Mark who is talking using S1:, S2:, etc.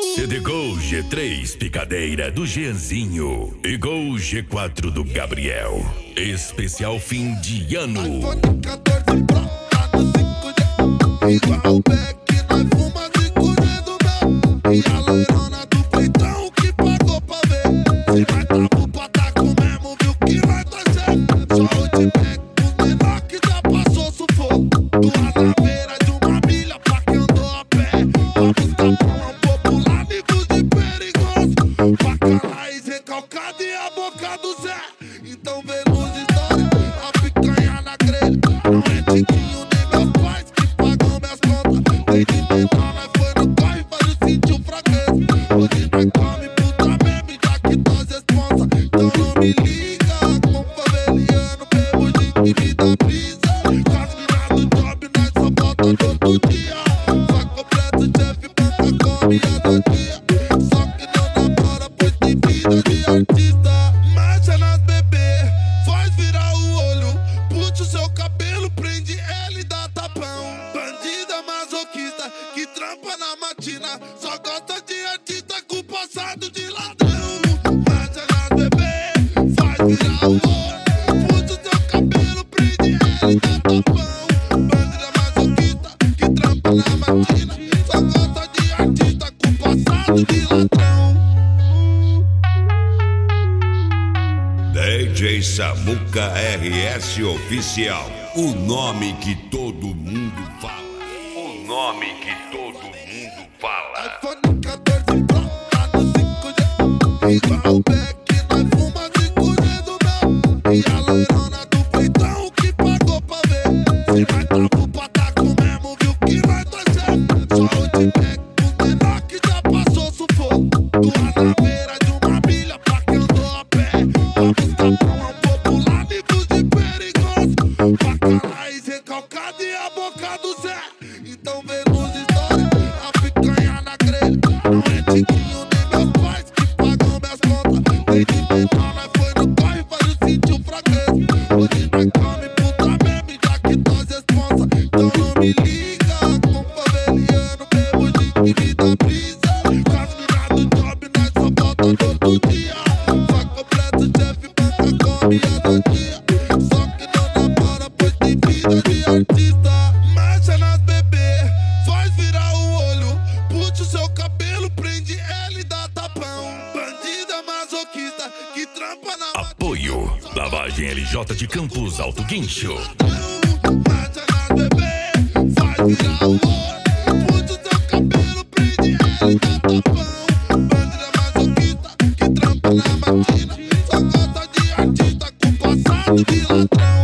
S1: CD Gol G3 picadeira do Jeanzinho e Gol G4 do Gabriel. Especial fim de ano.
S2: iPhone 14 Pro tá no 5G. Igual o Beck, nós fuma 5G do meu. E a loirona do peitão que pagou pra ver. Se vai dar pro pataco mesmo, viu que vai torcer. Só o de Beck, o menor que já passou sufoco. Duas na beira de uma milha pra quem andou a pé. Pra buscar pão popular, livros de perigoso. Faca raiz recalcada e a boca do Zé. Então vê luz história, a picanha na grelha. Não é tiquinho nem meus pais que pagam minhas contas. Desde menor nós foi no corre, faz o sentiu fraqueza. Hoje nós come puta mesmo, já que nós responsa. Então não me liga, com faveliano, bebo de que me dá brisa. As minas do job, nós só volta todo dia. Só completo, chefe, banca, come a dodia. Só que não namora, pois tem vida de artista. Marcha nas bebê, faz virar o olho. Puxa o seu cabelo, prende ela e dá tapão. Bandida masoquista que trampa na matina. Só gosta de artista com passado de ladrão. Marcha nas bebê, faz virar o olho. Puxa o seu cabelo, prende ela e dá tapão. Bandida masoquista que trampa na matina. Só gosta de artista com passado de ladrão.
S3: DJ Samuca RS Oficial. O nome que todo mundo fala. O nome que todo mundo fala.
S2: iPhone 14 Pro tá no 5G. Igual o Beck, nós fuma 5G do meu. E a loirona do peitão que pagou pra ver. Se vai dar pro pataco mesmo, viu que vai torcer. Só o de Beck, o menor que já passou sufoco. Duas na beira de uma milha pra quem andou a pé. Pra buscar pão popular, livros de perigoso. Faca raiz recalcada e a boca do Zé. Então vê luz história, a picanha na grelha. Não é tiquinho nem meus pais que pagam minhas contas. Desde menor nós foi no corre, faz o sentiu fraqueza. Hoje nós come puta mesmo, já que nós responsa. Então não me liga, com faveliano, bebo de que me dá brisa. As minas do job, nós só volta todo dia. Só completo, chefe, banca, come a dodia. Só que não namora, pois tem vida de artista. Marcha nas bebê, faz virar o olho. Puxa o seu cabelo, prende ela e dá tapão. Bandida masoquista que trampa na
S1: Apoio Lavagem LJ de Campos Alto Guincho.
S2: Marcha nas bebê, faz virar o olho. Puxa o seu cabelo, prende ela e dá tapão. Bandida masoquista que trampa na matina. Só gosta de artista com passado de ladrão.